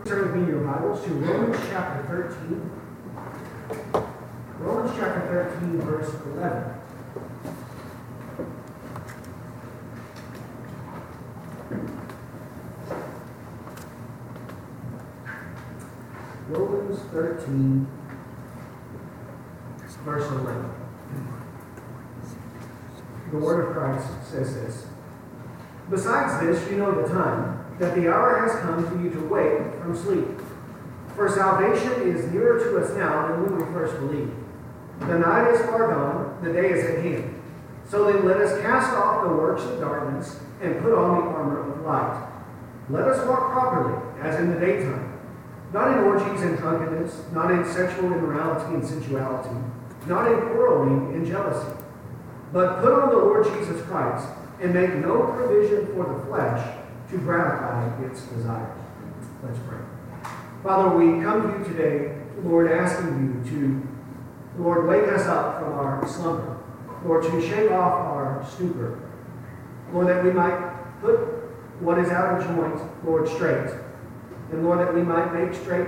Turn with me your Bibles to Romans chapter 13. Romans chapter 13, verse 11. Romans 13, verse 11. The Word of Christ says this. Besides this, you know the time, that the hour has come for you to wake from sleep. For salvation is nearer to us now than when we first believed. The night is far gone, the day is at hand. So then let us cast off the works of darkness and put on the armor of light. Let us walk properly, as in the daytime, not in orgies and drunkenness, not in sexual immorality and sensuality, not in quarreling and jealousy. But put on the Lord Jesus Christ, and make no provision for the flesh to gratify its desires. Let's pray. Father, we come to you today, Lord, asking you to, Lord, wake us up from our slumber. Lord, to shake off our stupor. Lord, that we might put what is out of joint, Lord, straight. And Lord, that we might make straight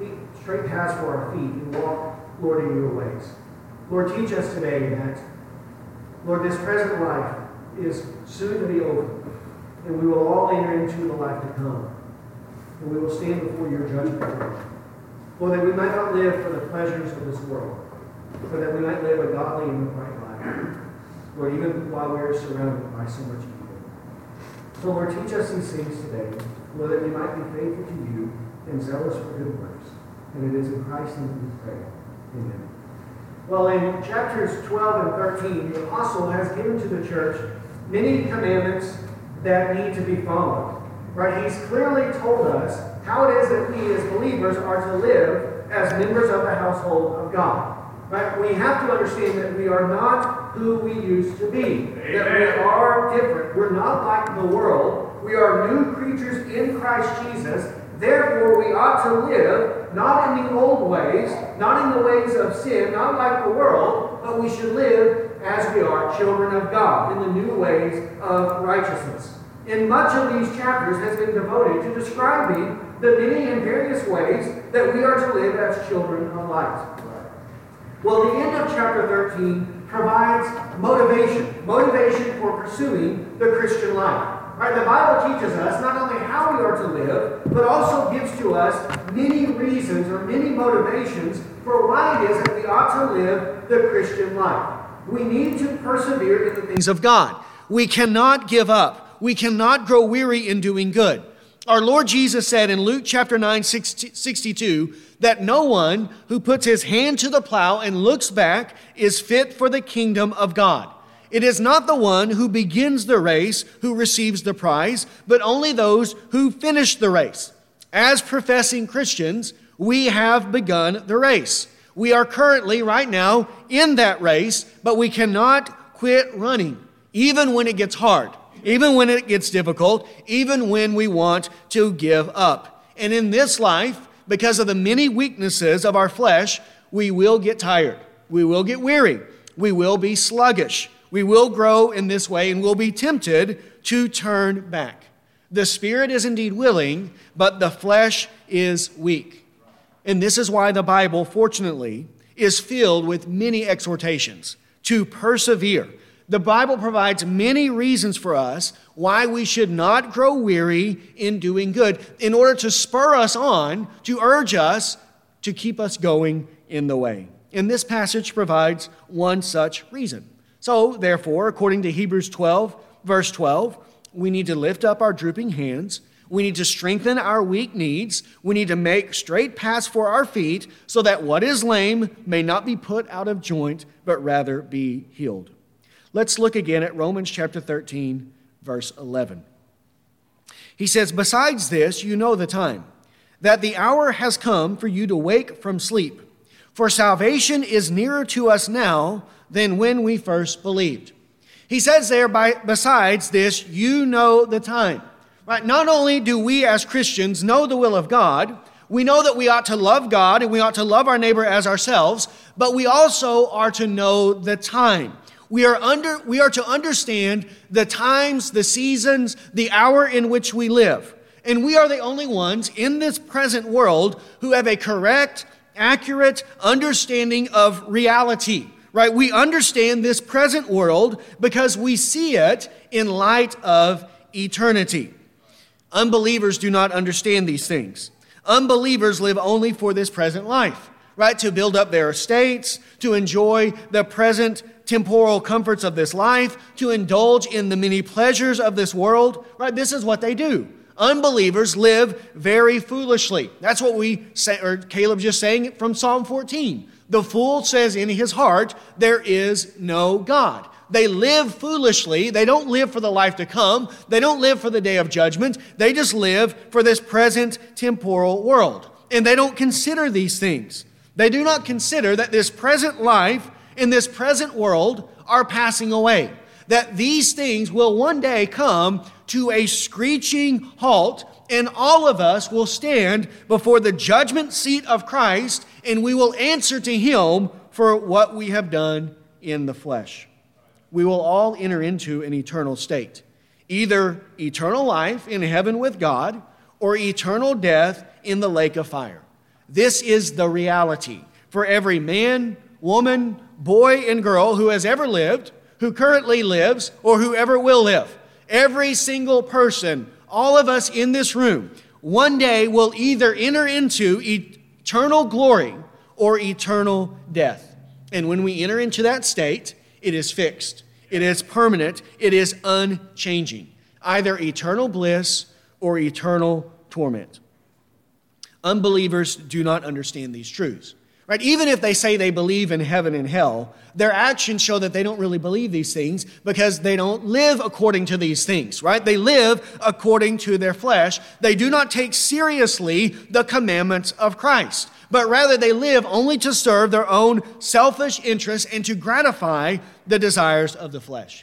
paths for our feet and walk, Lord, in your ways. Lord, teach us today that, Lord, this present life is soon to be over. And we will all enter into the life to come. And we will stand before your judgment. Lord, that we might not live for the pleasures of this world, but that we might live a godly and upright life. Lord, even while we are surrounded by so much evil. So, Lord, teach us these things today, Lord, that we might be faithful to you and zealous for good works. And it is in Christ's name we pray. Amen. Well, in chapters 12 and 13, the apostle has given to the church many commandments that need to be followed. Right? He's clearly told us how it is that we as believers are to live as members of the household of God. Right? We have to understand that we are not who we used to be. Amen. That we are different. We're not like the world. We are new creatures in Christ Jesus. Therefore, we ought to live not in the old ways, not in the ways of sin, not like the world, but we should live as we are children of God, in the new ways of righteousness. And much of these chapters has been devoted to describing the many and various ways that we are to live as children of light. Well, the end of chapter 13 provides motivation for pursuing the Christian life. Right? The Bible teaches us not only how we are to live, but also gives to us many reasons or many motivations for why it is that we ought to live the Christian life. We need to persevere in the things of God. We cannot give up. We cannot grow weary in doing good. Our Lord Jesus said in Luke chapter 9, 62, that no one who puts his hand to the plow and looks back is fit for the kingdom of God. It is not the one who begins the race who receives the prize, but only those who finish the race. As professing Christians, we have begun the race. We are currently, right now, in that race, but we cannot quit running, even when it gets hard, even when it gets difficult, even when we want to give up. And in this life, because of the many weaknesses of our flesh, we will get tired. We will get weary. We will be sluggish. We will grow in this way and will be tempted to turn back. The spirit is indeed willing, but the flesh is weak. And this is why the Bible, fortunately, is filled with many exhortations to persevere. The Bible provides many reasons for us why we should not grow weary in doing good, in order to spur us on, to urge us, to keep us going in the way. And this passage provides one such reason. So, therefore, according to Hebrews 12, verse 12, we need to lift up our drooping hands. We need to strengthen our weak knees. We need to make straight paths for our feet so that what is lame may not be put out of joint, but rather be healed. Let's look again at Romans chapter 13, verse 11. He says, "Besides this, you know the time, that the hour has come for you to wake from sleep. For salvation is nearer to us now than when we first believed." He says there, besides this, you know the time. Right? Not only do we as Christians know the will of God, we know that we ought to love God and we ought to love our neighbor as ourselves, but we also are to know the time. We are to understand the times, the seasons, the hour in which we live. And we are the only ones in this present world who have a correct, accurate understanding of reality, right? We understand this present world because we see it in light of eternity. Unbelievers do not understand these things. Unbelievers live only for this present life, right? To build up their estates, to enjoy the present temporal comforts of this life, to indulge in the many pleasures of this world, right? This is what they do. Unbelievers live very foolishly. That's what we say, or Caleb just saying it from Psalm 14. The fool says in his heart, there is no God. They live foolishly. They don't live for the life to come. They don't live for the day of judgment. They just live for this present temporal world. And they don't consider these things. They do not consider that this present life in this present world are passing away. That these things will one day come to a screeching halt, and all of us will stand before the judgment seat of Christ, and we will answer to Him for what we have done in the flesh. We will all enter into an eternal state, either eternal life in heaven with God or eternal death in the lake of fire. This is the reality for every man, woman, boy, and girl who has ever lived, who currently lives, or who ever will live. Every single person, all of us in this room, one day will either enter into eternal glory or eternal death. And when we enter into that state, it is fixed, it is permanent, it is unchanging. Either eternal bliss or eternal torment. Unbelievers do not understand these truths. Right? Even if they say they believe in heaven and hell, their actions show that they don't really believe these things because they don't live according to these things, right? They live according to their flesh. They do not take seriously the commandments of Christ, but rather they live only to serve their own selfish interests and to gratify the desires of the flesh.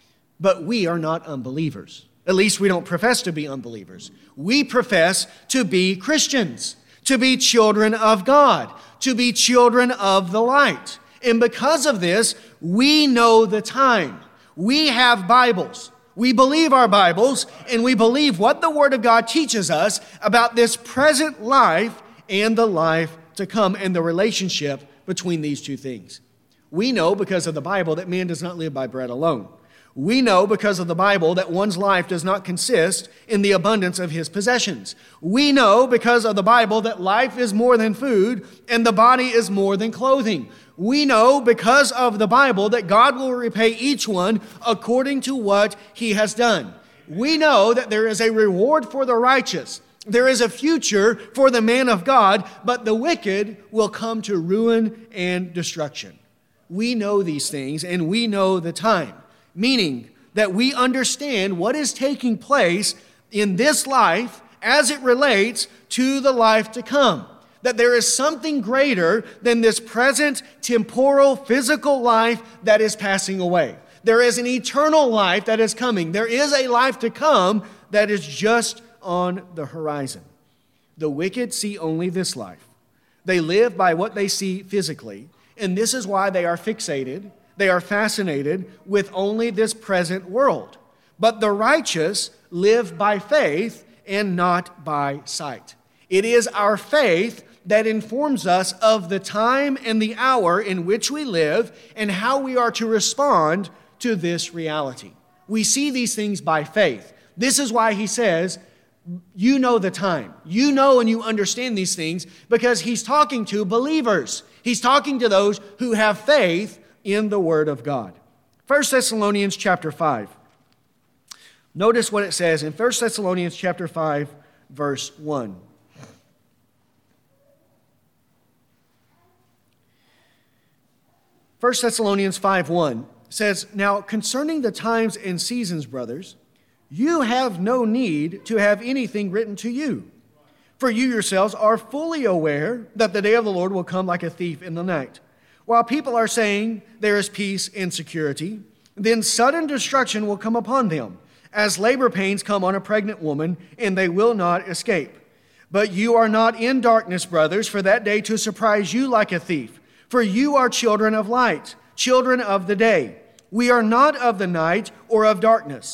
But we are not unbelievers. At least we don't profess to be unbelievers. We profess to be Christians, to be children of God, to be children of the light. And because of this, we know the time. We have Bibles. We believe our Bibles, and we believe what the Word of God teaches us about this present life and the life to come and the relationship between these two things. We know because of the Bible that man does not live by bread alone. We know because of the Bible that one's life does not consist in the abundance of his possessions. We know because of the Bible that life is more than food and the body is more than clothing. We know because of the Bible that God will repay each one according to what he has done. We know that there is a reward for the righteous. There is a future for the man of God, but the wicked will come to ruin and destruction. We know these things and we know the time. Meaning that we understand what is taking place in this life as it relates to the life to come. That there is something greater than this present temporal physical life that is passing away. There is an eternal life that is coming. There is a life to come that is just on the horizon. The wicked see only this life. They live by what they see physically, and this is why they are fixated. They are fascinated with only this present world. But the righteous live by faith and not by sight. It is our faith that informs us of the time and the hour in which we live and how we are to respond to this reality. We see these things by faith. This is why he says, you know the time. You know and you understand these things because he's talking to believers. He's talking to those who have faith in the Word of God. 1 Thessalonians chapter 5. Notice what it says in 1 Thessalonians chapter 5, verse 1. First Thessalonians 5:1 says, "Now concerning the times and seasons, brothers, you have no need to have anything written to you. For you yourselves are fully aware that the day of the Lord will come like a thief in the night. While people are saying there is peace and security, then sudden destruction will come upon them, as labor pains come on a pregnant woman, and they will not escape. But you are not in darkness, brothers, for that day to surprise you like a thief. For you are children of light, children of the day. We are not of the night or of darkness.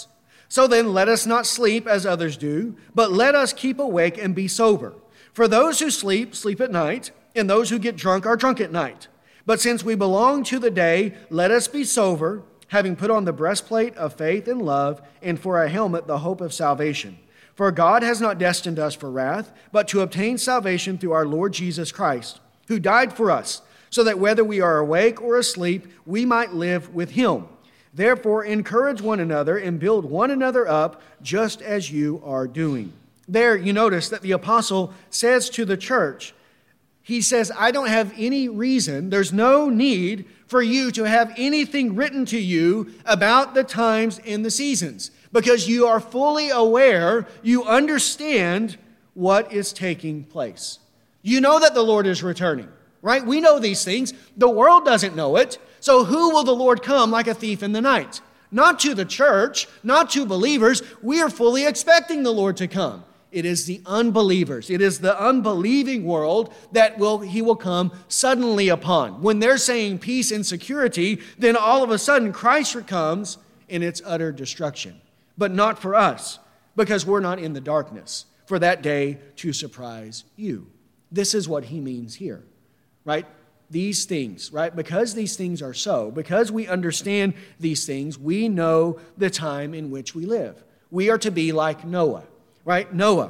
So then let us not sleep as others do, but let us keep awake and be sober. For those who sleep, sleep at night, and those who get drunk are drunk at night. But since we belong to the day, let us be sober, having put on the breastplate of faith and love, and for a helmet the hope of salvation. For God has not destined us for wrath, but to obtain salvation through our Lord Jesus Christ, who died for us, so that whether we are awake or asleep, we might live with him. Therefore, encourage one another and build one another up, just as you are doing. There, you notice that the apostle says to the church, he says, I don't have any reason, there's no need for you to have anything written to you about the times and the seasons, because you are fully aware, you understand what is taking place. You know that the Lord is returning, right? We know these things. The world doesn't know it. So who will the Lord come like a thief in the night? Not to the church, not to believers. We are fully expecting the Lord to come. It is the unbelievers. It is the unbelieving world that he will come suddenly upon. When they're saying peace and security, then all of a sudden Christ comes in its utter destruction. But not for us, because we're not in the darkness for that day to surprise you. This is what he means here, right? These things, right? Because these things are so, because we understand these things, we know the time in which we live. We are to be like Noah, right? Noah.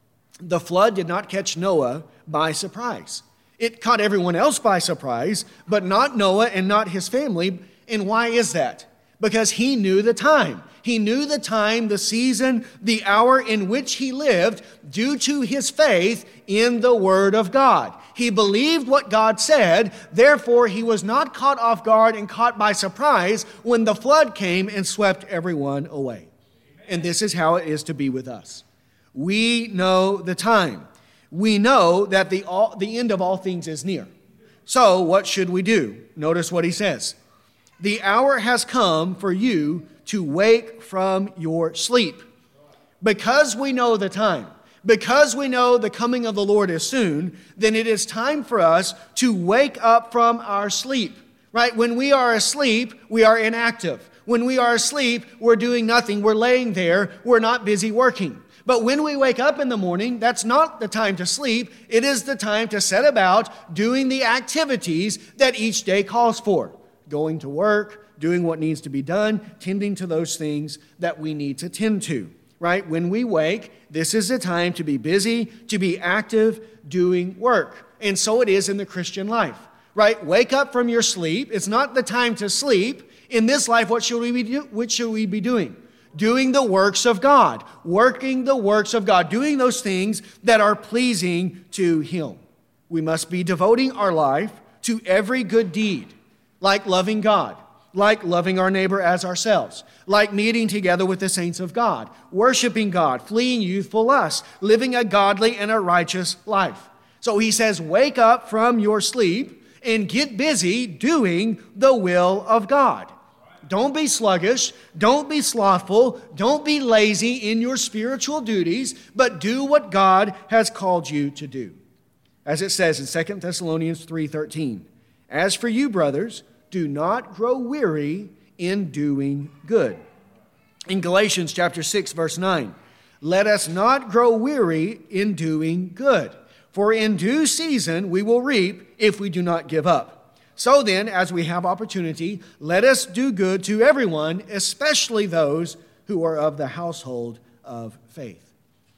The flood did not catch Noah by surprise. It caught everyone else by surprise, but not Noah and not his family. And why is that? Because he knew the time. He knew the time, the season, the hour in which he lived due to his faith in the Word of God. He believed what God said, therefore he was not caught off guard and caught by surprise when the flood came and swept everyone away. And this is how it is to be with us. We know the time. We know that the end of all things is near. So what should we do? Notice what he says. The hour has come for you to wake from your sleep. Because we know the time, because we know the coming of the Lord is soon, then it is time for us to wake up from our sleep, right? When we are asleep, we are inactive. When we are asleep, we're doing nothing. We're laying there. We're not busy working. But when we wake up in the morning, that's not the time to sleep. It is the time to set about doing the activities that each day calls for. Going to work, doing what needs to be done, tending to those things that we need to tend to, right? When we wake, this is the time to be busy, to be active, doing work. And so it is in the Christian life, right? Wake up from your sleep. It's not the time to sleep. In this life, what should we be doing? Doing the works of God, working the works of God, doing those things that are pleasing to Him. We must be devoting our life to every good deed, like loving God, like loving our neighbor as ourselves, like meeting together with the saints of God, worshiping God, fleeing youthful lust, living a godly and a righteous life. So he says, wake up from your sleep and get busy doing the will of God. Don't be sluggish, don't be slothful, don't be lazy in your spiritual duties, but do what God has called you to do. As it says in 2 Thessalonians 3:13, as for you, brothers, do not grow weary in doing good. In Galatians chapter 6, verse 9, let us not grow weary in doing good, for in due season we will reap if we do not give up. So then, as we have opportunity, let us do good to everyone, especially those who are of the household of faith.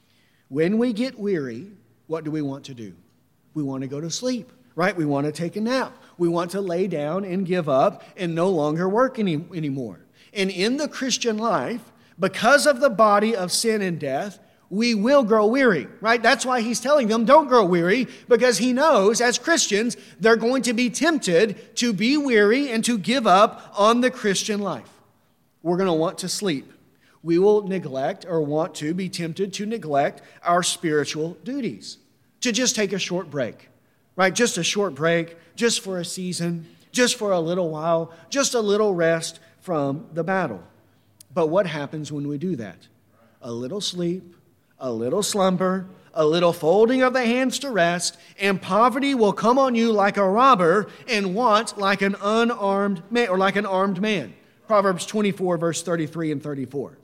When we get weary, what do we want to do? We want to go to sleep, right? We want to take a nap. We want to lay down and give up and no longer work anymore. And in the Christian life, because of the body of sin and death, we will grow weary, right? That's why he's telling them, don't grow weary, because he knows as Christians, they're going to be tempted to be weary and to give up on the Christian life. We're going to want to sleep. We will neglect or want to be tempted to neglect our spiritual duties, to just take a short break, right? Just a short break, just for a season, just for a little while, just a little rest from the battle. But what happens when we do that? A little sleep, a little slumber, a little folding of the hands to rest, and poverty will come on you like a robber and want like an unarmed man, or like an armed man. Proverbs 24, verse 33 and 34.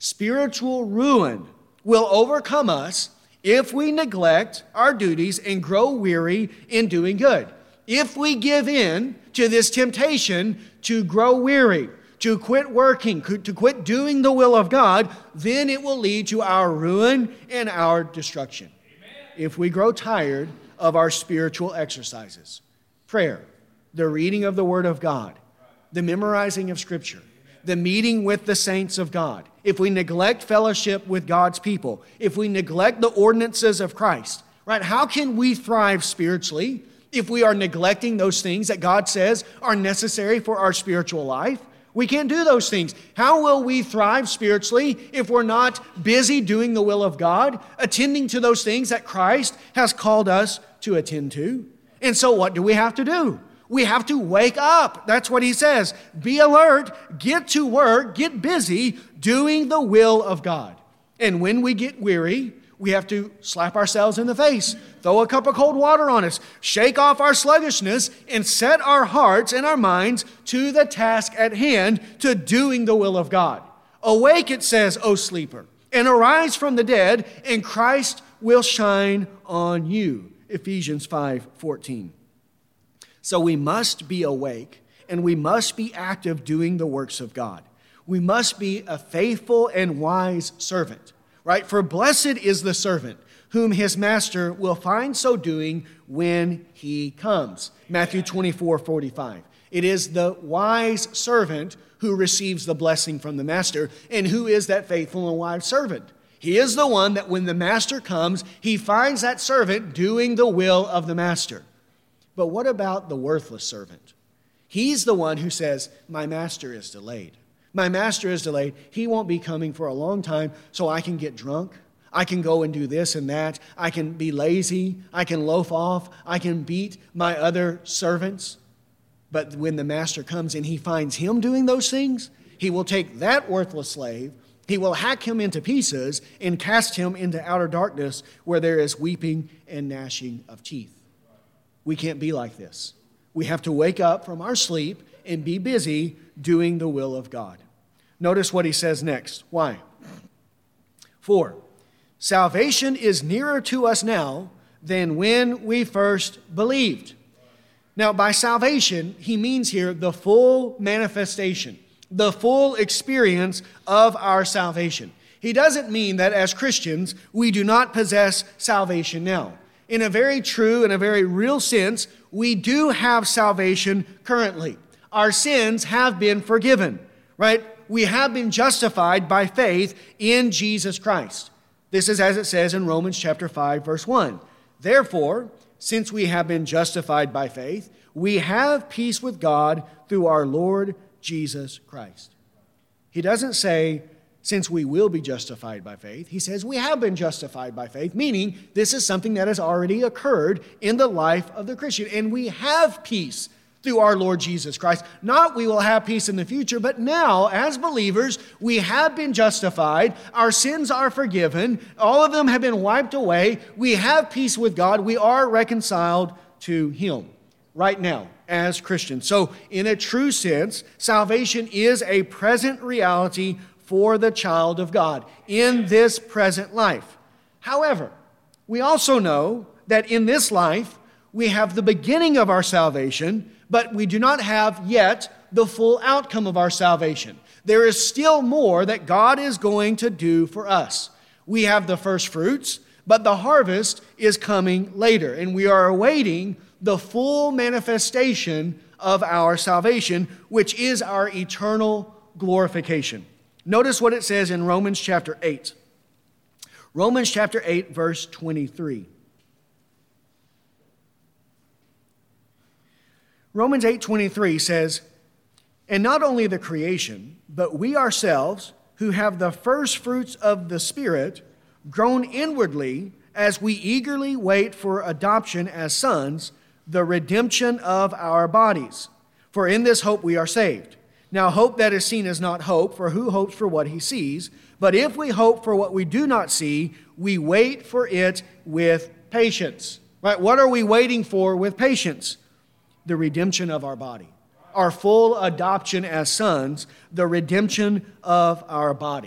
Spiritual ruin will overcome us if we neglect our duties and grow weary in doing good. If we give in to this temptation to grow weary, to quit working, to quit doing the will of God, then it will lead to our ruin and our destruction. Amen. If we grow tired of our spiritual exercises, prayer, the reading of the Word of God, the memorizing of Scripture, the meeting with the saints of God, if we neglect fellowship with God's people, if we neglect the ordinances of Christ, right? How can we thrive spiritually if we are neglecting those things that God says are necessary for our spiritual life? We can't do those things. How will we thrive spiritually if we're not busy doing the will of God, attending to those things that Christ has called us to attend to? And so what do we have to do? We have to wake up. That's what he says. Be alert, get to work, get busy doing the will of God. And when we get weary, we have to slap ourselves in the face, throw a cup of cold water on us, shake off our sluggishness, and set our hearts and our minds to the task at hand, to doing the will of God. Awake, it says, O sleeper, and arise from the dead, and Christ will shine on you. Ephesians 5:14. So we must be awake, and we must be active doing the works of God. We must be a faithful and wise servant. Right? For blessed is the servant whom his master will find so doing when he comes. Matthew 24:45. It is the wise servant who receives the blessing from the master. And who is that faithful and wise servant? He is the one that when the master comes, he finds that servant doing the will of the master. But what about the worthless servant? He's the one who says, my master is delayed. My master is delayed. He won't be coming for a long time, so I can get drunk. I can go and do this and that. I can be lazy. I can loaf off. I can beat my other servants. But when the master comes and he finds him doing those things, he will take that worthless slave, he will hack him into pieces and cast him into outer darkness where there is weeping and gnashing of teeth. We can't be like this. We have to wake up from our sleep and be busy doing the will of God. Notice what he says next. Why? 4, salvation is nearer to us now than when we first believed. Now, by salvation, he means here the full manifestation, the full experience of our salvation. He doesn't mean that as Christians, we do not possess salvation now. In a very true and a very real sense, we do have salvation currently. Our sins have been forgiven, right? We have been justified by faith in Jesus Christ. This is as it says in Romans chapter 5, verse 1. Therefore, since we have been justified by faith, we have peace with God through our Lord Jesus Christ. He doesn't say, since we will be justified by faith. He says we have been justified by faith, meaning this is something that has already occurred in the life of the Christian. And we have peace through our Lord Jesus Christ. Not we will have peace in the future, but now, as believers, we have been justified. Our sins are forgiven. All of them have been wiped away. We have peace with God. We are reconciled to Him right now as Christians. So, in a true sense, salvation is a present reality for the child of God in this present life. However, we also know that in this life, we have the beginning of our salvation, but we do not have yet the full outcome of our salvation. There is still more that God is going to do for us. We have the first fruits, but the harvest is coming later, and we are awaiting the full manifestation of our salvation, which is our eternal glorification. Notice what it says in Romans chapter 8. Romans chapter 8, verse 23. Romans 8:23 says, and not only the creation, but we ourselves, who have the first fruits of the Spirit, groan inwardly as we eagerly wait for adoption as sons, the redemption of our bodies. For in this hope we are saved. Now hope that is seen is not hope, for who hopes for what he sees? But if we hope for what we do not see, we wait for it with patience. Right? What are we waiting for with patience? The redemption of our body. Our full adoption as sons, the redemption of our body.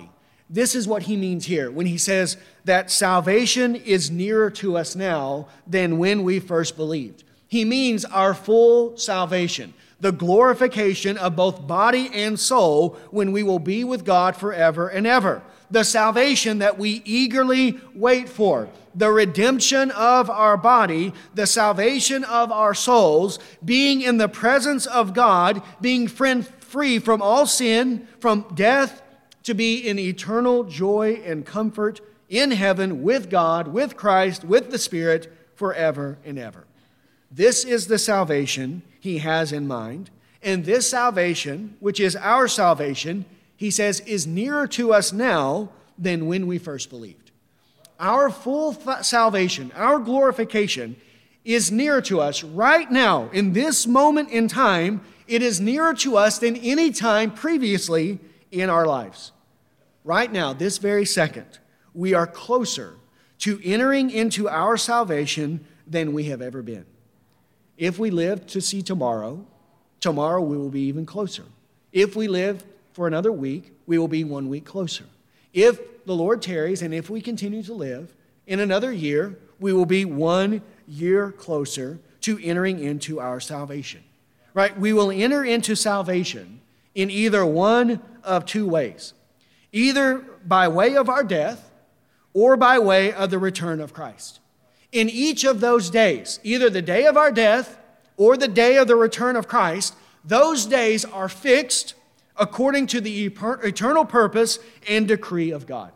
This is what he means here when he says that salvation is nearer to us now than when we first believed. He means our full salvation, the glorification of both body and soul when we will be with God forever and ever. The salvation that we eagerly wait for, the redemption of our body, the salvation of our souls, being in the presence of God, being free from all sin, from death, to be in eternal joy and comfort in heaven with God, with Christ, with the Spirit forever and ever. This is the salvation he has in mind. And this salvation, which is our salvation, he says, is nearer to us now than when we first believed. Our full salvation, our glorification is nearer to us right now. In this moment in time, it is nearer to us than any time previously in our lives. Right now, this very second, we are closer to entering into our salvation than we have ever been. If we live to see tomorrow, tomorrow we will be even closer. If we live for another week, we will be 1 week closer. If the Lord tarries and if we continue to live, in another year, we will be 1 year closer to entering into our salvation. Right? We will enter into salvation in either one of two ways. Either by way of our death or by way of the return of Christ. In each of those days, either the day of our death or the day of the return of Christ, those days are fixed according to the eternal purpose and decree of God.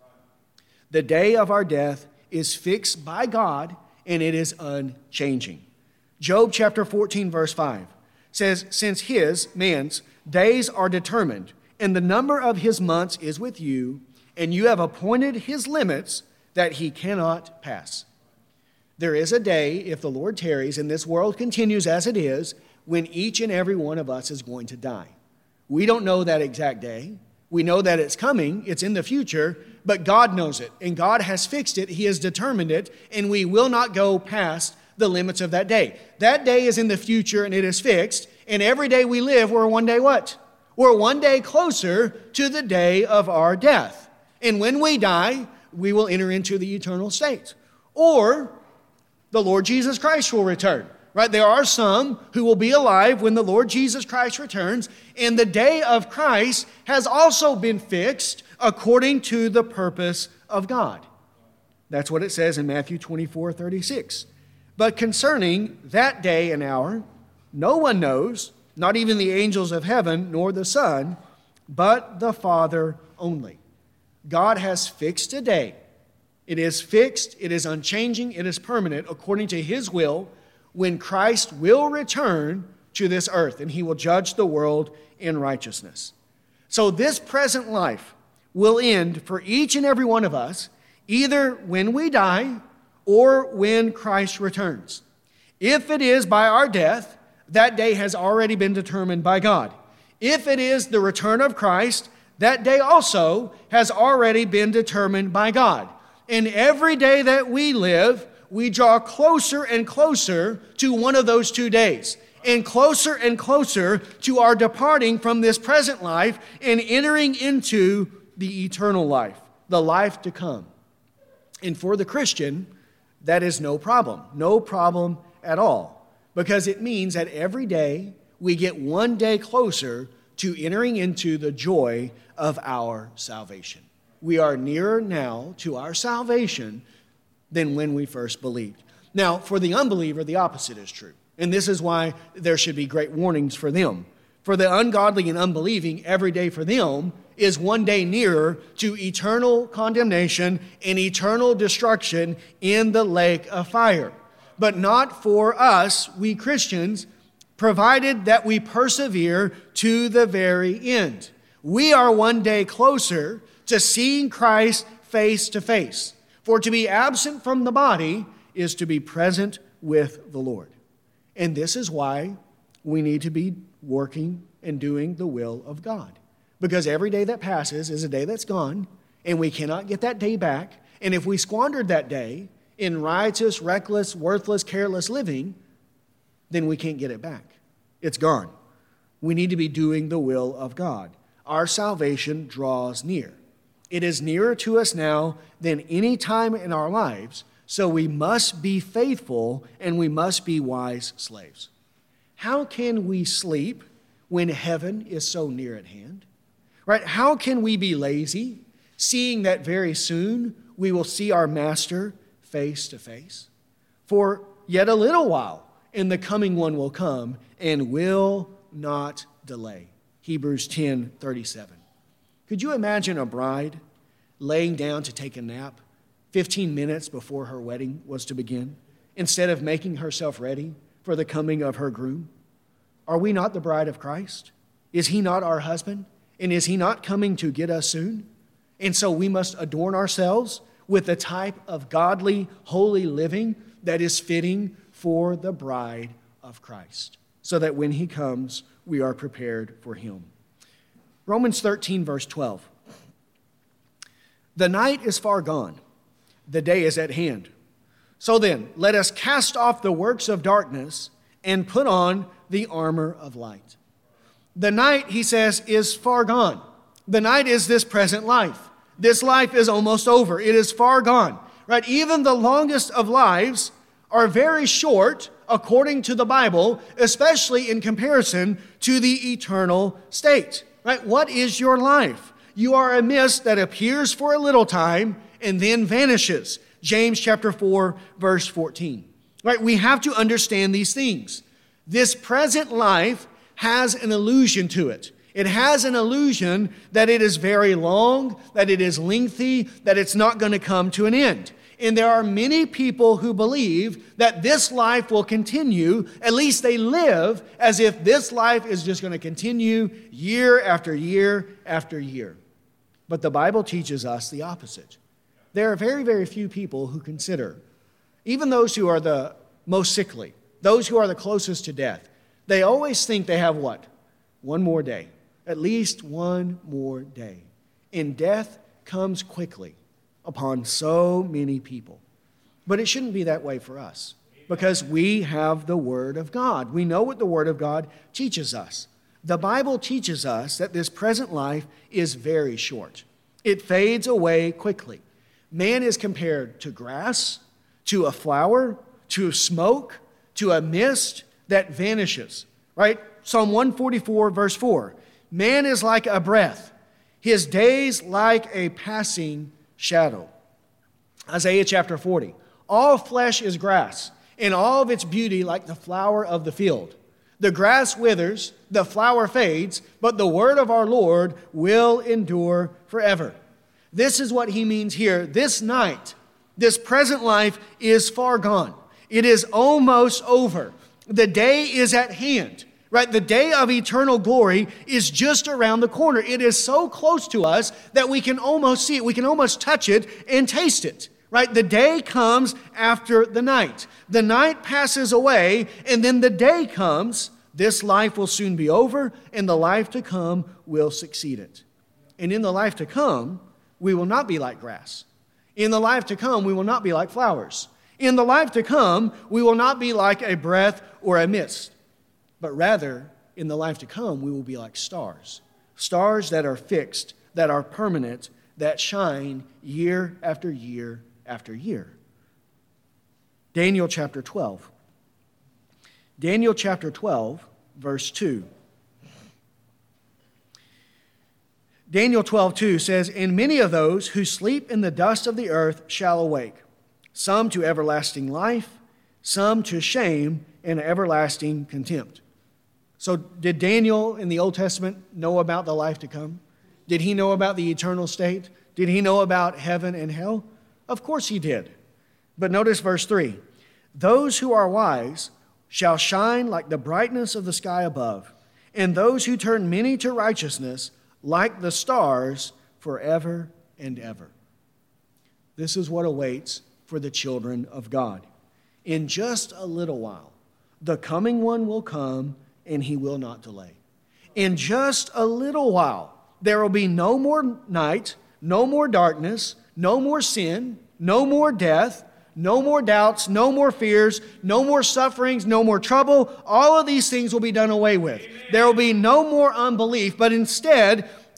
The day of our death is fixed by God, and it is unchanging. Job chapter 14, verse 5 says, since man's days are determined, and the number of his months is with you, and you have appointed his limits that he cannot pass. There is a day, if the Lord tarries, and this world continues as it is, when each and every one of us is going to die. We don't know that exact day. We know that it's coming, it's in the future, but God knows it, and God has fixed it, he has determined it, and we will not go past the limits of that day. That day is in the future, and it is fixed, and every day we live, we're one day what? We're 1 day closer to the day of our death. And when we die, we will enter into the eternal state. Or the Lord Jesus Christ will return. Right? There are some who will be alive when the Lord Jesus Christ returns, and the day of Christ has also been fixed according to the purpose of God. That's what it says in Matthew 24:36. But concerning that day and hour, no one knows, not even the angels of heaven, nor the Son, but the Father only. God has fixed a day. It is fixed, it is unchanging, it is permanent according to his will, when Christ will return to this earth, and he will judge the world in righteousness. So this present life will end for each and every one of us, either when we die or when Christ returns. If it is by our death, that day has already been determined by God. If it is the return of Christ, that day also has already been determined by God. And every day that we live, we draw closer and closer to one of those 2 days, and closer to our departing from this present life and entering into the eternal life, the life to come. And for the Christian, that is no problem at all, because it means that every day we get 1 day closer to entering into the joy of our salvation. We are nearer now to our salvation than when we first believed. Now, for the unbeliever, the opposite is true. And this is why there should be great warnings for them. For the ungodly and unbelieving, every day for them is 1 day nearer to eternal condemnation and eternal destruction in the lake of fire. But not for us, we Christians, provided that we persevere to the very end. We are 1 day closer to seeing Christ face to face. For to be absent from the body is to be present with the Lord. And this is why we need to be working and doing the will of God. Because every day that passes is a day that's gone, and we cannot get that day back. And if we squandered that day in riotous, reckless, worthless, careless living, then we can't get it back. It's gone. We need to be doing the will of God. Our salvation draws near. It is nearer to us now than any time in our lives, so we must be faithful and we must be wise slaves. How can we sleep when heaven is so near at hand? Right? How can we be lazy, seeing that very soon we will see our Master face to face? For yet a little while, and the coming one will come and will not delay. Hebrews 10:37. Could you imagine a bride laying down to take a nap 15 minutes before her wedding was to begin, instead of making herself ready for the coming of her groom? Are we not the bride of Christ? Is he not our husband? And is he not coming to get us soon? And so we must adorn ourselves with the type of godly, holy living that is fitting for the bride of Christ, so that when he comes, we are prepared for him. Romans 13, verse 12. The night is far gone. The day is at hand. So then, let us cast off the works of darkness and put on the armor of light. The night, he says, is far gone. The night is this present life. This life is almost over. It is far gone. Right? Even the longest of lives are very short according to the Bible, especially in comparison to the eternal state. Right? What is your life? You are a mist that appears for a little time and then vanishes. James chapter 4, verse 14. Right? We have to understand these things. This present life has an illusion to it. It has an illusion that it is very long, that it is lengthy, that it's not going to come to an end. And there are many people who believe that this life will continue, at least they live as if this life is just going to continue year after year after year. But the Bible teaches us the opposite. There are very, very few people who consider, even those who are the most sickly, those who are the closest to death, they always think they have what? One more day. At least one more day. And death comes quickly upon so many people. But it shouldn't be that way for us, because we have the Word of God. We know what the Word of God teaches us. The Bible teaches us that this present life is very short. It fades away quickly. Man is compared to grass, to a flower, to smoke, to a mist that vanishes. Right? Psalm 144, verse 4. Man is like a breath, his days like a passing shadow. Isaiah chapter 40. All flesh is grass, and all of its beauty like the flower of the field. The grass withers, the flower fades, but the word of our Lord will endure forever. This is what he means here. This night, this present life is far gone. It is almost over. The day is at hand. Right? The day of eternal glory is just around the corner. It is so close to us that we can almost see it. We can almost touch it and taste it. Right? The day comes after the night. The night passes away, and then the day comes. This life will soon be over, and the life to come will succeed it. And in the life to come, we will not be like grass. In the life to come, we will not be like flowers. In the life to come, we will not be like a breath or a mist. But rather, in the life to come, we will be like stars. Stars that are fixed, that are permanent, that shine year after year after year. Daniel chapter 12. Daniel chapter 12, verse 2. Daniel 12:2 says, "And many of those who sleep in the dust of the earth shall awake, some to everlasting life, some to shame and everlasting contempt." So did Daniel in the Old Testament know about the life to come? Did he know about the eternal state? Did he know about heaven and hell? Of course he did. But notice verse 3. "Those who are wise shall shine like the brightness of the sky above, and those who turn many to righteousness like the stars forever and ever." This is what awaits for the children of God. In just a little while, the coming one will come, and he will not delay. In just a little while, there will be no more night, no more darkness, no more sin, no more death, no more doubts, no more fears, no more sufferings, no more trouble. All of these things will be done away with. There will be no more unbelief, but instead,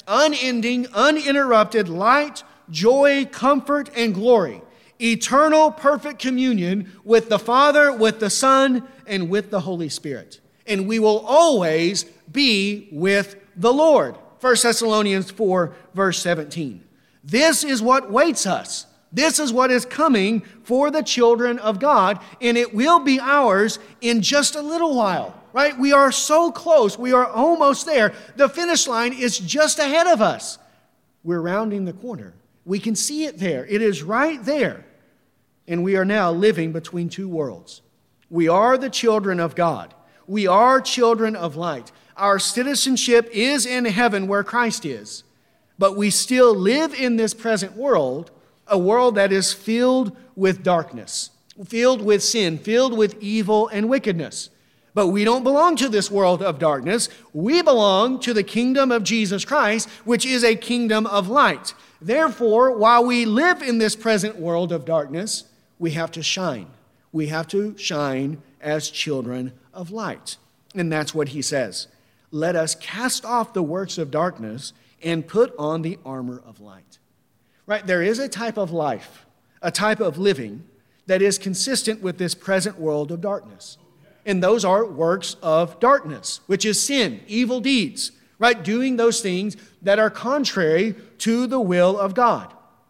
unending, uninterrupted light, joy, comfort, and glory. Eternal, perfect communion with the Father, with the Son, and with the Holy Spirit. And we will always be with the Lord. 1 Thessalonians 4, verse 17. This is what waits us. This is what is coming for the children of God, and it will be ours in just a little while, right? We are so close. We are almost there. The finish line is just ahead of us. We're rounding the corner. We can see it there. It is right there. And we are now living between two worlds. We are the children of God. We are children of light. Our citizenship is in heaven where Christ is. But we still live in this present world, a world that is filled with darkness, filled with sin, filled with evil and wickedness. But we don't belong to this world of darkness. We belong to the kingdom of Jesus Christ, which is a kingdom of light. Therefore, while we live in this present world of darkness, we have to shine. We have to shine as children of light. And that's what he says. Let us cast off the works of darkness and put on the armor of light. Right? There is a type of life, a type of living that is consistent with this present world of darkness. And those are works of darkness, which is sin, evil deeds, right? Doing those things that are contrary to the will of God.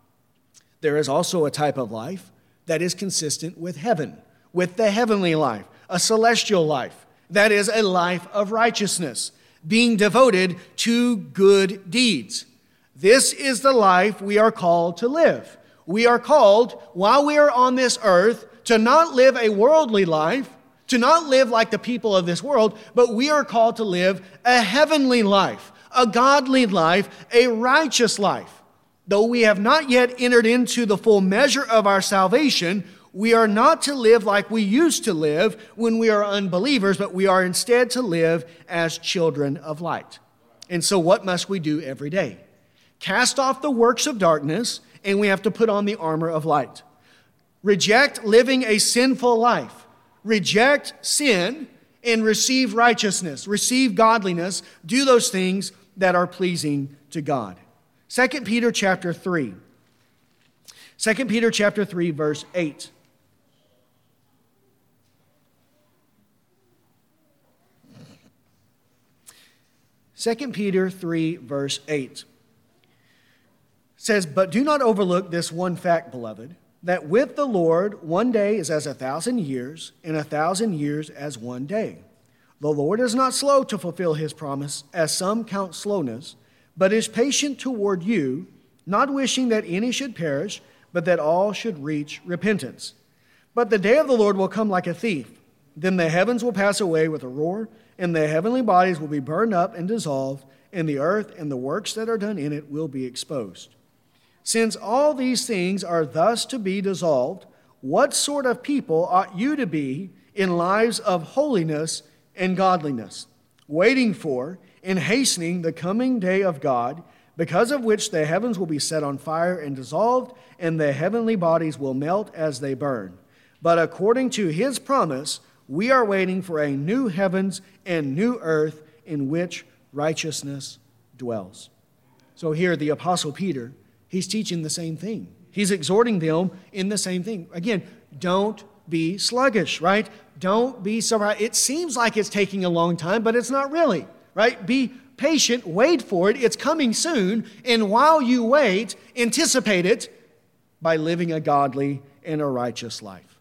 There is also a type of life that is consistent with heaven, with the heavenly life, a celestial life. That is a life of righteousness, being devoted to good deeds. This is the life we are called to live. We are called, while we are on this earth, to not live a worldly life, to not live like the people of this world, but we are called to live a heavenly life, a godly life, a righteous life. Though we have not yet entered into the full measure of our salvation, we are not to live like we used to live when we are unbelievers, but we are instead to live as children of light. And so what must we do every day? Cast off the works of darkness, and we have to put on the armor of light. Reject living a sinful life. Reject sin and receive righteousness, receive godliness, do those things that are pleasing to God. 2 Peter chapter 3. 2 Peter chapter 3, verse 8. Second Peter 3, verse 8 says, "But do not overlook this one fact, beloved, that with the Lord 1 day is as 1,000 years, and 1,000 years as 1 day. The Lord is not slow to fulfill his promise, as some count slowness, but is patient toward you, not wishing that any should perish, but that all should reach repentance. But the day of the Lord will come like a thief. Then the heavens will pass away with a roar, and the heavenly bodies will be burned up and dissolved, and the earth and the works that are done in it will be exposed. Since all these things are thus to be dissolved, what sort of people ought you to be in lives of holiness and godliness, waiting for and hastening the coming day of God, because of which the heavens will be set on fire and dissolved, and the heavenly bodies will melt as they burn. But according to his promise, we are waiting for a new heavens and new earth in which righteousness dwells." So here the Apostle Peter, he's teaching the same thing. He's exhorting them in the same thing. Again, don't be sluggish, right? Don't be surprised. It seems like it's taking a long time, but it's not really, right? Be patient, wait for it. It's coming soon. And while you wait, anticipate it by living a godly and a righteous life.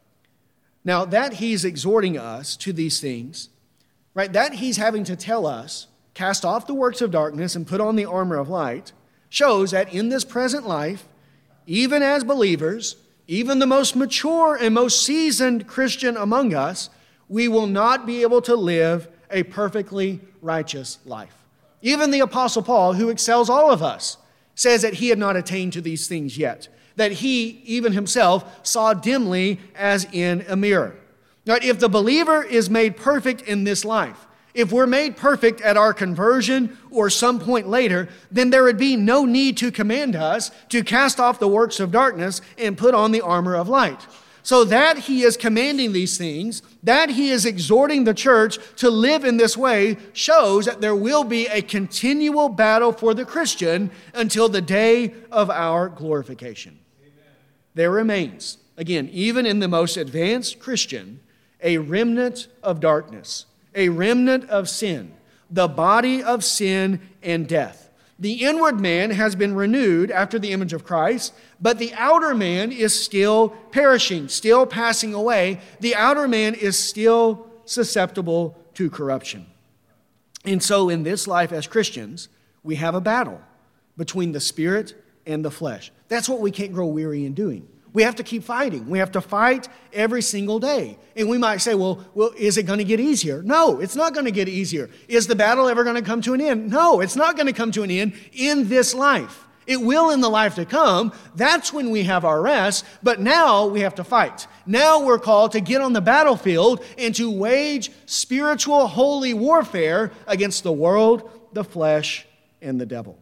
Now, that he's exhorting us to these things, right? That he's having to tell us, cast off the works of darkness and put on the armor of light, shows that in this present life, even as believers, even the most mature and most seasoned Christian among us, we will not be able to live a perfectly righteous life. Even the Apostle Paul, who excels all of us, says that he had not attained to these things yet, that he, even himself, saw dimly as in a mirror. Right? If the believer is made perfect in this life, if we're made perfect at our conversion or some point later, then there would be no need to command us to cast off the works of darkness and put on the armor of light. So that he is commanding these things, that he is exhorting the church to live in this way, shows that there will be a continual battle for the Christian until the day of our glorification. Amen. There remains, again, even in the most advanced Christian, a remnant of darkness, a remnant of sin, the body of sin and death. The inward man has been renewed after the image of Christ, but the outer man is still perishing, still passing away. The outer man is still susceptible to corruption. And so in this life as Christians, we have a battle between the spirit and the flesh. That's what we can't grow weary in doing. We have to keep fighting. We have to fight every single day. And we might say, well, is it going to get easier? No, it's not going to get easier. Is the battle ever going to come to an end? No, it's not going to come to an end in this life. It will in the life to come. That's when we have our rest. But now we have to fight. Now we're called to get on the battlefield and to wage spiritual holy warfare against the world, the flesh, and the devil.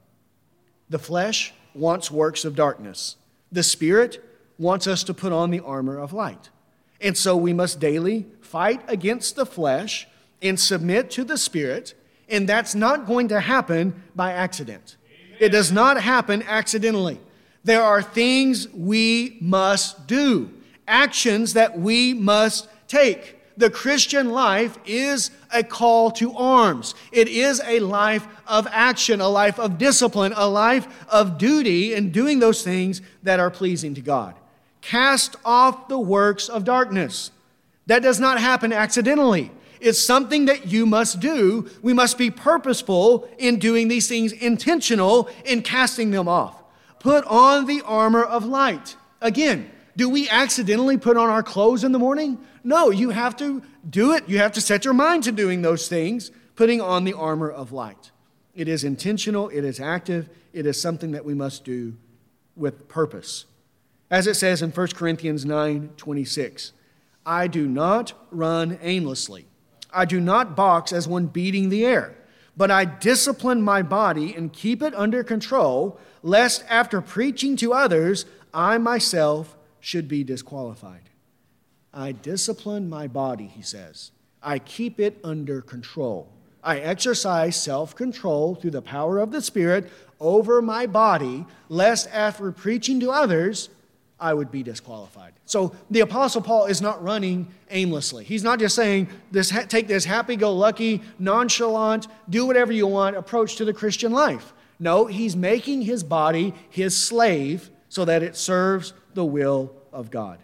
The flesh wants works of darkness. The Spirit wants us to put on the armor of light. And so we must daily fight against the flesh and submit to the Spirit, and that's not going to happen by accident. Amen. It does not happen accidentally. There are things we must do, actions that we must take. The Christian life is a call to arms. It is a life of action, a life of discipline, a life of duty in doing those things that are pleasing to God. Cast off the works of darkness. That does not happen accidentally. It's something that you must do. We must be purposeful in doing these things, intentional in casting them off. Put on the armor of light. Again, do we accidentally put on our clothes in the morning? No, you have to do it. You have to set your mind to doing those things, putting on the armor of light. It is intentional. It is active. It is something that we must do with purpose. As it says in 1 Corinthians 9:26, I do not run aimlessly. I do not box as one beating the air, but I discipline my body and keep it under control, lest after preaching to others, I myself should be disqualified. I discipline my body, he says. I keep it under control. I exercise self-control through the power of the Spirit over my body, lest after preaching to others, I would be disqualified. So the Apostle Paul is not running aimlessly. He's not just saying, take this happy-go-lucky, nonchalant, do whatever you want approach to the Christian life. No, he's making his body his slave so that it serves the will of God.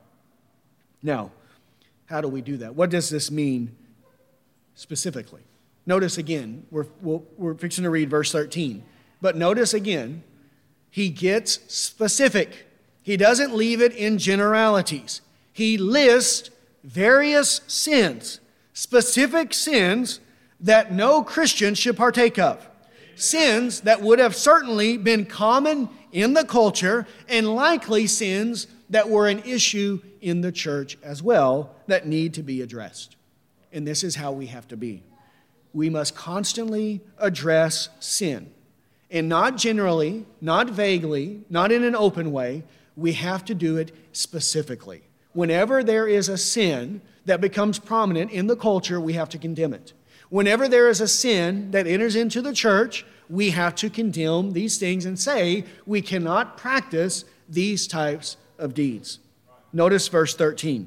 Now, how do we do that? What does this mean specifically? Notice again, we're fixing to read verse 13. But notice again, he gets specific. He doesn't leave it in generalities. He lists various sins, specific sins that no Christian should partake of. Sins that would have certainly been common in the culture and likely sins that were an issue in the church as well that need to be addressed. And this is how we have to be. We must constantly address sin. And not generally, not vaguely, not in an open way. We have to do it specifically. Whenever there is a sin that becomes prominent in the culture, we have to condemn it. Whenever there is a sin that enters into the church, we have to condemn these things and say we cannot practice these types of deeds. Notice verse 13.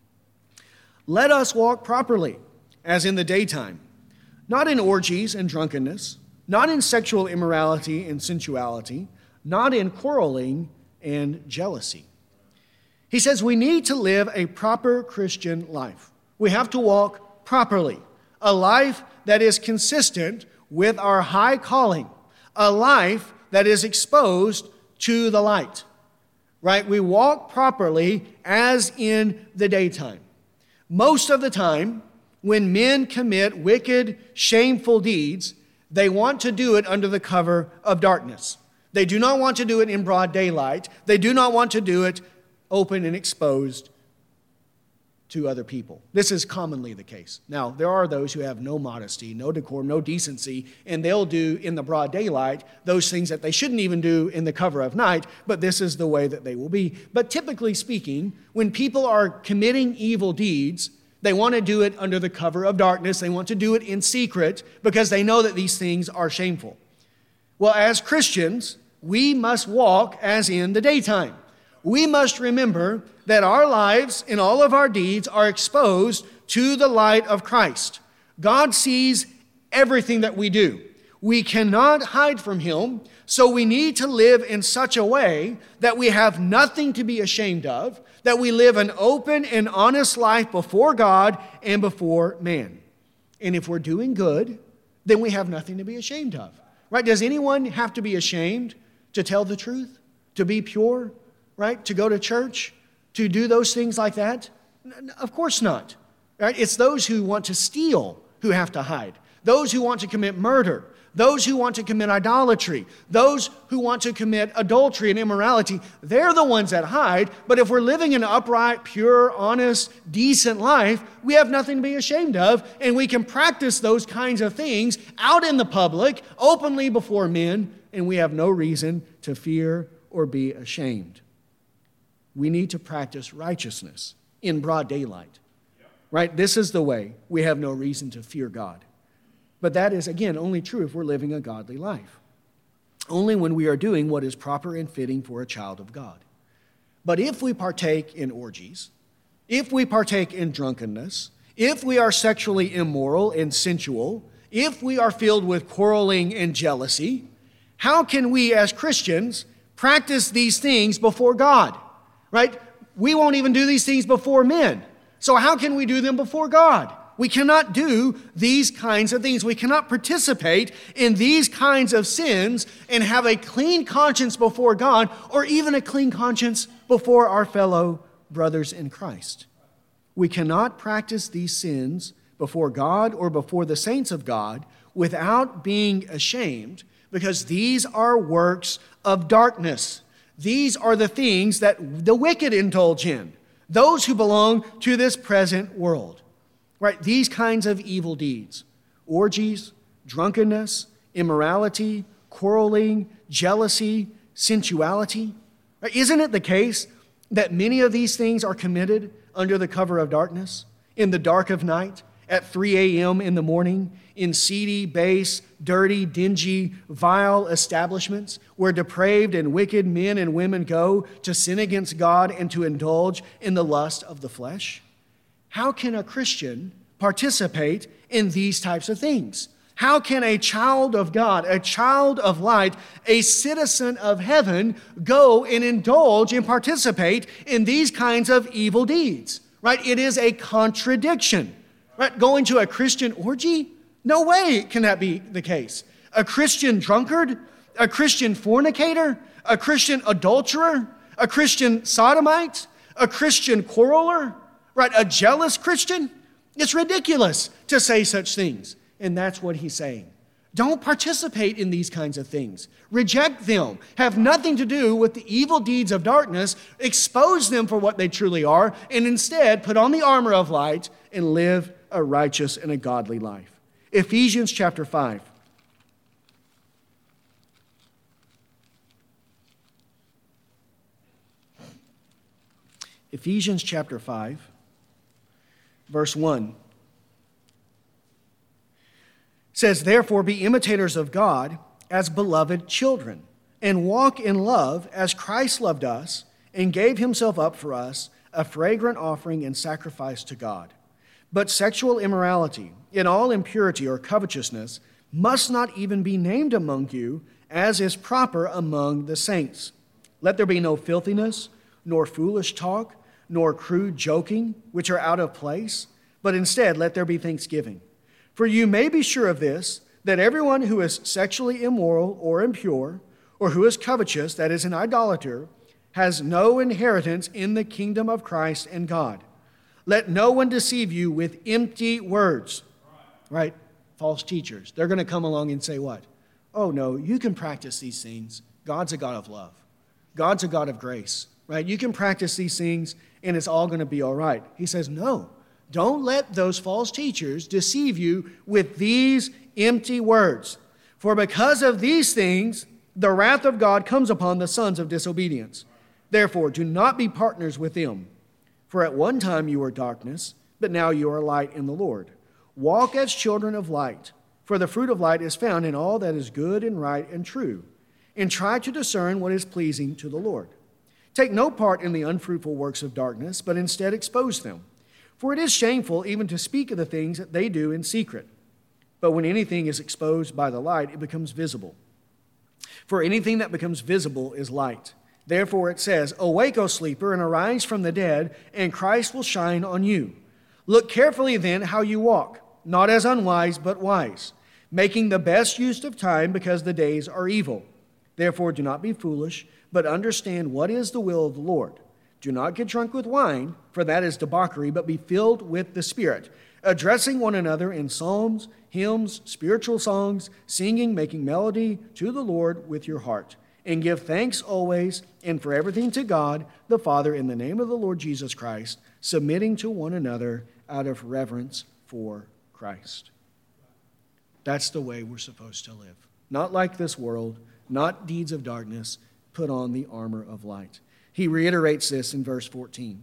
Let us walk properly, as in the daytime, not in orgies and drunkenness, not in sexual immorality and sensuality, not in quarreling and jealousy. He says we need to live a proper Christian life. We have to walk properly, a life that is consistent with our high calling, a life that is exposed to the light. Right? We walk properly as in the daytime. Most of the time, when men commit wicked, shameful deeds, they want to do it under the cover of darkness. They do not want to do it in broad daylight. They do not want to do it open and exposed to other people. This is commonly the case. Now, there are those who have no modesty, no decorum, no decency, and they'll do in the broad daylight those things that they shouldn't even do in the cover of night, but this is the way that they will be. But typically speaking, when people are committing evil deeds, they want to do it under the cover of darkness. They want to do it in secret because they know that these things are shameful. Well, as Christians, we must walk as in the daytime. We must remember that our lives and all of our deeds are exposed to the light of Christ. God sees everything that we do. We cannot hide from Him, so we need to live in such a way that we have nothing to be ashamed of, that we live an open and honest life before God and before man. And if we're doing good, then we have nothing to be ashamed of. Right? Does anyone have to be ashamed to tell the truth, to be pure, right? To go to church, to do those things like that? Of course not. Right? It's those who want to steal who have to hide. Those who want to commit murder. Those who want to commit idolatry. Those who want to commit adultery and immorality. They're the ones that hide. But if we're living an upright, pure, honest, decent life, we have nothing to be ashamed of. And we can practice those kinds of things out in the public, openly before men. And we have no reason to fear or be ashamed. We need to practice righteousness in broad daylight. Right? This is the way we have no reason to fear God. But that is, again, only true if we're living a godly life. Only when we are doing what is proper and fitting for a child of God. But if we partake in orgies, if we partake in drunkenness, if we are sexually immoral and sensual, if we are filled with quarreling and jealousy, how can we as Christians practice these things before God? Right? We won't even do these things before men. So how can we do them before God? We cannot do these kinds of things. We cannot participate in these kinds of sins and have a clean conscience before God or even a clean conscience before our fellow brothers in Christ. We cannot practice these sins before God or before the saints of God without being ashamed, because these are works of darkness. These are the things that the wicked indulge in, those who belong to this present world. Right? These kinds of evil deeds, orgies, drunkenness, immorality, quarreling, jealousy, sensuality. Right? Isn't it the case that many of these things are committed under the cover of darkness, in the dark of night, at 3 a.m. in the morning, in seedy, base, dirty, dingy, vile establishments where depraved and wicked men and women go to sin against God and to indulge in the lust of the flesh? How can a Christian participate in these types of things? How can a child of God, a child of light, a citizen of heaven go and indulge and participate in these kinds of evil deeds? Right? It is a contradiction. Right? Going to a Christian orgy? No way can that be the case. A Christian drunkard? A Christian fornicator? A Christian adulterer? A Christian sodomite? A Christian quarreler? Right, a jealous Christian? It's ridiculous to say such things. And that's what he's saying. Don't participate in these kinds of things. Reject them. Have nothing to do with the evil deeds of darkness. Expose them for what they truly are. And instead, put on the armor of light and live a righteous and a godly life. Ephesians chapter 5. Ephesians chapter 5. Verse 1 says, "Therefore be imitators of God as beloved children, and walk in love as Christ loved us and gave himself up for us, a fragrant offering and sacrifice to God. But sexual immorality and all impurity or covetousness must not even be named among you, as is proper among the saints. Let there be no filthiness, nor foolish talk, nor crude joking, which are out of place, but instead let there be thanksgiving. For you may be sure of this, that everyone who is sexually immoral or impure, or who is covetous, that is an idolater, has no inheritance in the kingdom of Christ and God. Let no one deceive you with empty words." Right? False teachers. They're going to come along and say what? Oh no, you can practice these things. God's a God of love. God's a God of grace. Right? You can practice these things and it's all going to be all right. He says, no, don't let those false teachers deceive you with these empty words. For because of these things, the wrath of God comes upon the sons of disobedience. Therefore, do not be partners with them. For at one time you were darkness, but now you are light in the Lord. Walk as children of light, for the fruit of light is found in all that is good and right and true, and try to discern what is pleasing to the Lord. Take no part in the unfruitful works of darkness, but instead expose them. For it is shameful even to speak of the things that they do in secret. But when anything is exposed by the light, it becomes visible. For anything that becomes visible is light. Therefore it says, Awake, O sleeper, and arise from the dead, and Christ will shine on you. Look carefully then how you walk, not as unwise, but wise, making the best use of time, because the days are evil. Therefore do not be foolish, but understand what is the will of the Lord. Do not get drunk with wine, for that is debauchery, but be filled with the Spirit, addressing one another in psalms, hymns, spiritual songs, singing, making melody to the Lord with your heart. And give thanks always and for everything to God the Father in the name of the Lord Jesus Christ, submitting to one another out of reverence for Christ. That's the way we're supposed to live. Not like this world, not deeds of darkness. Put on the armor of light. He reiterates this in verse 14.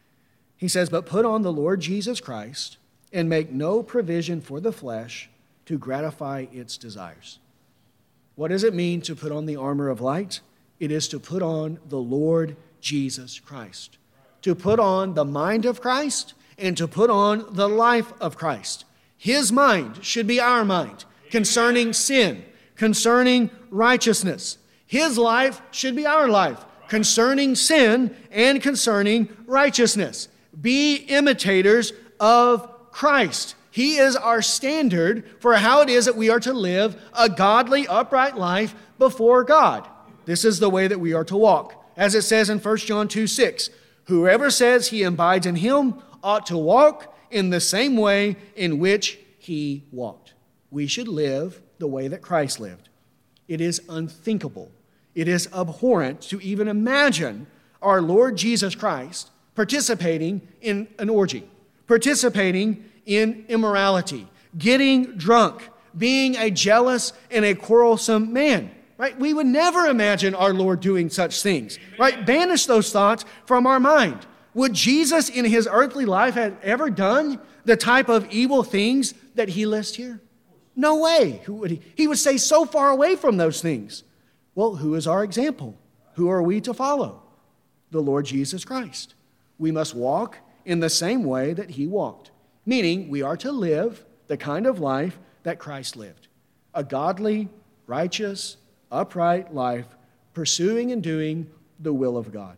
He says, But put on the Lord Jesus Christ and make no provision for the flesh to gratify its desires. What does it mean to put on the armor of light? It is to put on the Lord Jesus Christ. To put on the mind of Christ and to put on the life of Christ. His mind should be our mind concerning sin, concerning righteousness. His life should be our life concerning sin and concerning righteousness. Be imitators of Christ. He is our standard for how it is that we are to live a godly, upright life before God. This is the way that we are to walk. As it says in 1 John 2:6, whoever says he abides in him ought to walk in the same way in which he walked. We should live the way that Christ lived. It is unthinkable. It is abhorrent to even imagine our Lord Jesus Christ participating in an orgy, participating in immorality, getting drunk, being a jealous and a quarrelsome man. Right? We would never imagine our Lord doing such things. Right? Banish those thoughts from our mind. Would Jesus in his earthly life have ever done the type of evil things that he lists here? No way. Who would he? He would stay so far away from those things. Well, who is our example? Who are we to follow? The Lord Jesus Christ. We must walk in the same way that he walked, meaning we are to live the kind of life that Christ lived. A godly, righteous, upright life, pursuing and doing the will of God.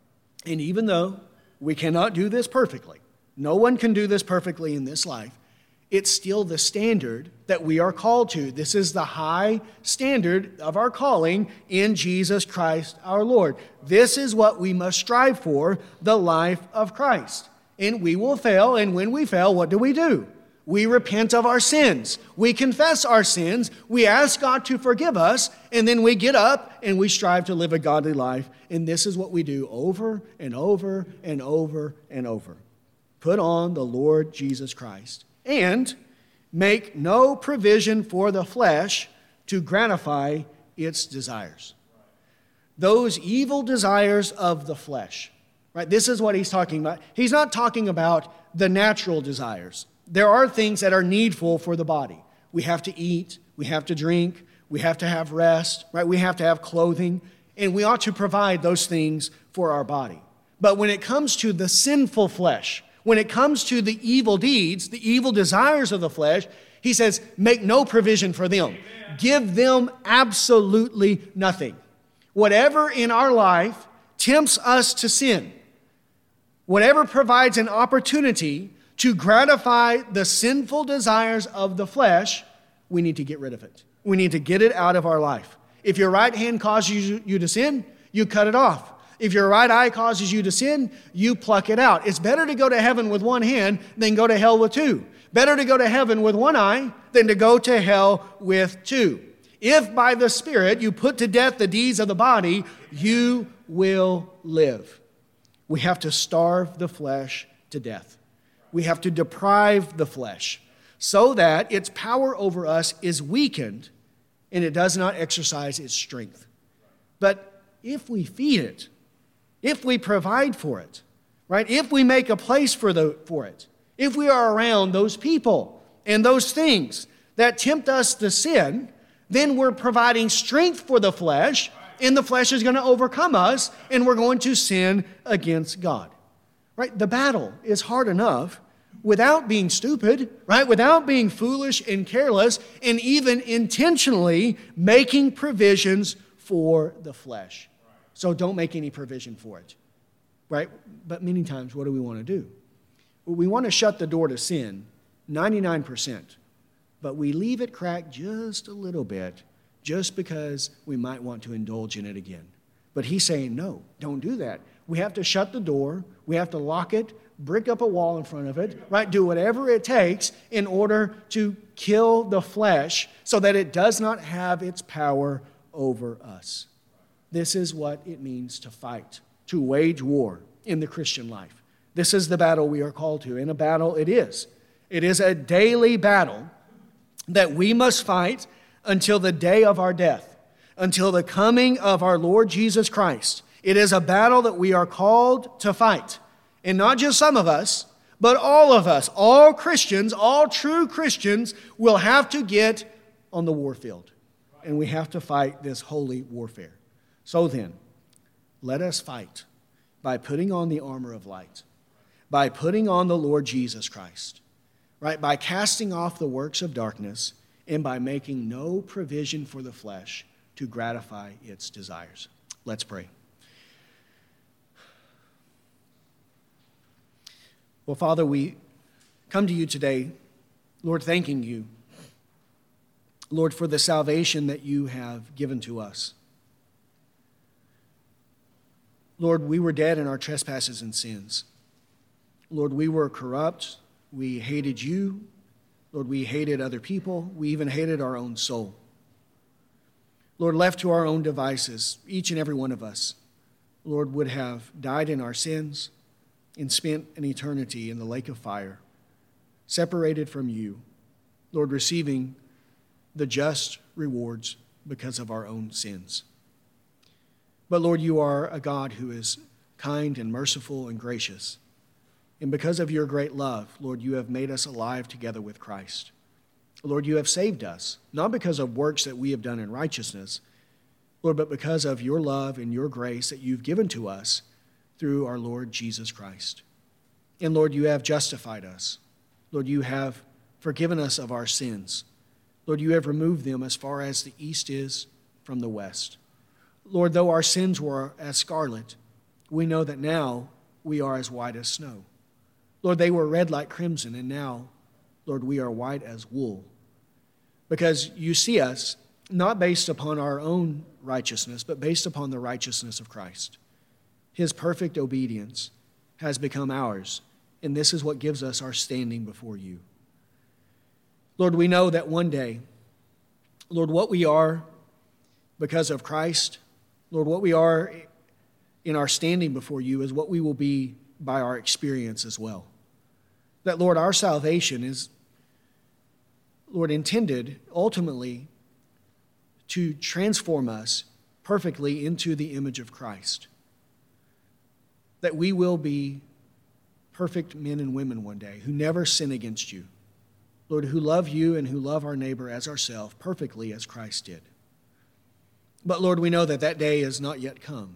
And even though we cannot do this perfectly, no one can do this perfectly in this life, it's still the standard that we are called to. This is the high standard of our calling in Jesus Christ our Lord. This is what we must strive for, the life of Christ. And we will fail, and when we fail, what do? We repent of our sins. We confess our sins. We ask God to forgive us, and then we get up and we strive to live a godly life. And this is what we do over and over and over and over. Put on the Lord Jesus Christ. And make no provision for the flesh to gratify its desires. Those evil desires of the flesh. Right? This is what he's talking about. He's not talking about the natural desires. There are things that are needful for the body. We have to eat, we have to drink, we have to have rest, right? We have to have clothing, and we ought to provide those things for our body. But when it comes to the sinful flesh, when it comes to the evil deeds, the evil desires of the flesh, he says, make no provision for them. Amen. Give them absolutely nothing. Whatever in our life tempts us to sin, whatever provides an opportunity to gratify the sinful desires of the flesh, we need to get rid of it. We need to get it out of our life. If your right hand causes you to sin, you cut it off. If your right eye causes you to sin, you pluck it out. It's better to go to heaven with one hand than go to hell with two. Better to go to heaven with one eye than to go to hell with two. If by the Spirit you put to death the deeds of the body, you will live. We have to starve the flesh to death. We have to deprive the flesh so that its power over us is weakened and it does not exercise its strength. But if we feed it, if we provide for it, right? If we make a place for it, if we are around those people and those things that tempt us to sin, then we're providing strength for the flesh, and the flesh is going to overcome us, and we're going to sin against God. Right? The battle is hard enough without being stupid, right? Without being foolish and careless, and even intentionally making provisions for the flesh. So don't make any provision for it, right? But many times, what do we want to do? We want to shut the door to sin 99%, but we leave it cracked just a little bit just because we might want to indulge in it again. But he's saying, no, don't do that. We have to shut the door. We have to lock it, brick up a wall in front of it, right? Do whatever it takes in order to kill the flesh so that it does not have its power over us. This is what it means to fight, to wage war in the Christian life. This is the battle we are called to, and a battle it is. It is a daily battle that we must fight until the day of our death, until the coming of our Lord Jesus Christ. It is a battle that we are called to fight. And not just some of us, but all of us, all Christians, all true Christians will have to get on the war field. And we have to fight this holy warfare. So then, let us fight by putting on the armor of light, by putting on the Lord Jesus Christ, right? By casting off the works of darkness and by making no provision for the flesh to gratify its desires. Let's pray. Well, Father, we come to you today, Lord, thanking you, Lord, for the salvation that you have given to us. Lord, we were dead in our trespasses and sins. Lord, we were corrupt. We hated you. Lord, we hated other people. We even hated our own soul. Lord, left to our own devices, each and every one of us, Lord, would have died in our sins and spent an eternity in the lake of fire, separated from you, Lord, receiving the just rewards because of our own sins. But Lord, you are a God who is kind and merciful and gracious. And because of your great love, Lord, you have made us alive together with Christ. Lord, you have saved us, not because of works that we have done in righteousness, Lord, but because of your love and your grace that you've given to us through our Lord Jesus Christ. And Lord, you have justified us. Lord, you have forgiven us of our sins. Lord, you have removed them as far as the east is from the west. Lord, though our sins were as scarlet, we know that now we are as white as snow. Lord, they were red like crimson, and now, Lord, we are white as wool. Because you see us not based upon our own righteousness, but based upon the righteousness of Christ. His perfect obedience has become ours, and this is what gives us our standing before you. Lord, we know that one day, Lord, what we are because of Christ, Lord, what we are in our standing before you is what we will be by our experience as well. That, Lord, our salvation is, Lord, intended ultimately to transform us perfectly into the image of Christ. That we will be perfect men and women one day who never sin against you. Lord, who love you and who love our neighbor as ourselves perfectly as Christ did. But Lord, we know that that day has not yet come.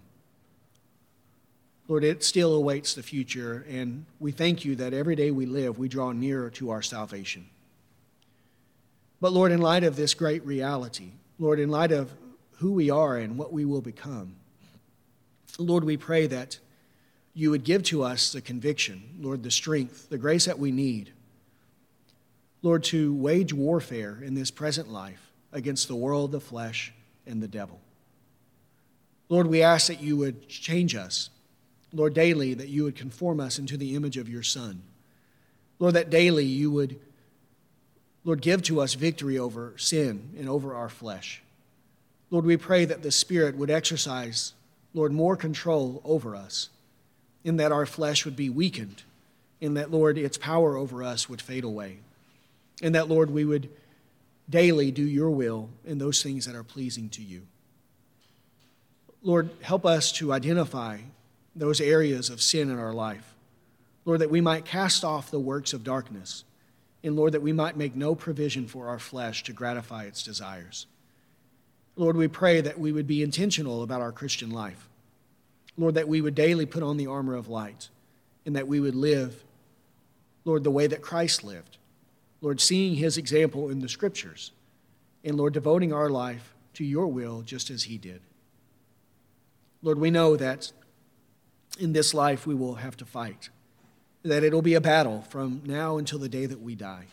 Lord, it still awaits the future, and we thank you that every day we live, we draw nearer to our salvation. But Lord, in light of this great reality, Lord, in light of who we are and what we will become, Lord, we pray that you would give to us the conviction, Lord, the strength, the grace that we need, Lord, to wage warfare in this present life against the world, the flesh, and the devil. Lord, we ask that you would change us, Lord, daily, that you would conform us into the image of your Son. Lord, that daily you would, Lord, give to us victory over sin and over our flesh. Lord, we pray that the Spirit would exercise, Lord, more control over us. in that our flesh would be weakened, in that, Lord, its power over us would fade away, and that, Lord, we would daily do your will in those things that are pleasing to you. Lord, help us to identify those areas of sin in our life. Lord, that we might cast off the works of darkness, and Lord, that we might make no provision for our flesh to gratify its desires. Lord, we pray that we would be intentional about our Christian life. Lord, that we would daily put on the armor of light, and that we would live, Lord, the way that Christ lived. Lord, seeing his example in the Scriptures, and Lord, devoting our life to your will just as he did. Lord, we know that in this life we will have to fight, that it'll be a battle from now until the day that we die.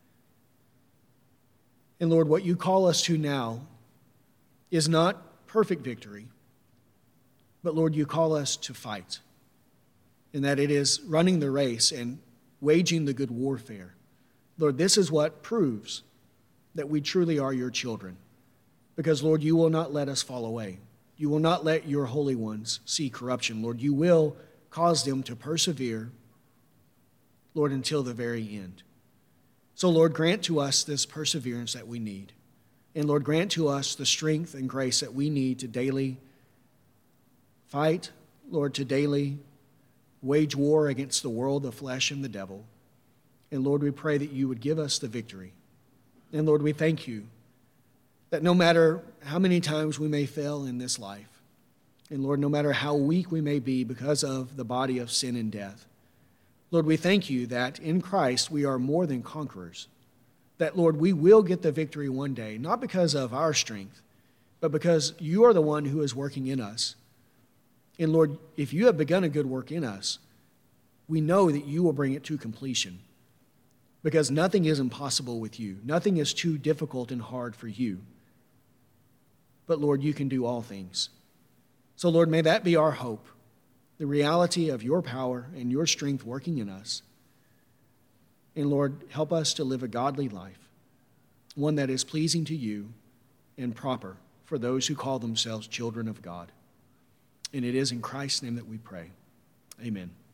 And Lord, what you call us to now is not perfect victory, but Lord, you call us to fight, and that it is running the race and waging the good warfare. Lord, this is what proves that we truly are your children, because Lord, you will not let us fall away. You will not let your holy ones see corruption. Lord, you will cause them to persevere, Lord, until the very end. So, Lord, grant to us this perseverance that we need. And, Lord, grant to us the strength and grace that we need to daily fight, Lord, to daily wage war against the world, the flesh, and the devil. And, Lord, we pray that you would give us the victory. And, Lord, we thank you that no matter how many times we may fail in this life, and Lord, no matter how weak we may be because of the body of sin and death, Lord, we thank you that in Christ we are more than conquerors, that, Lord, we will get the victory one day, not because of our strength, but because you are the one who is working in us. And Lord, if you have begun a good work in us, we know that you will bring it to completion, because nothing is impossible with you. Nothing is too difficult and hard for you. But Lord, you can do all things. So Lord, may that be our hope, the reality of your power and your strength working in us. And Lord, help us to live a godly life, one that is pleasing to you and proper for those who call themselves children of God. And it is in Christ's name that we pray. Amen.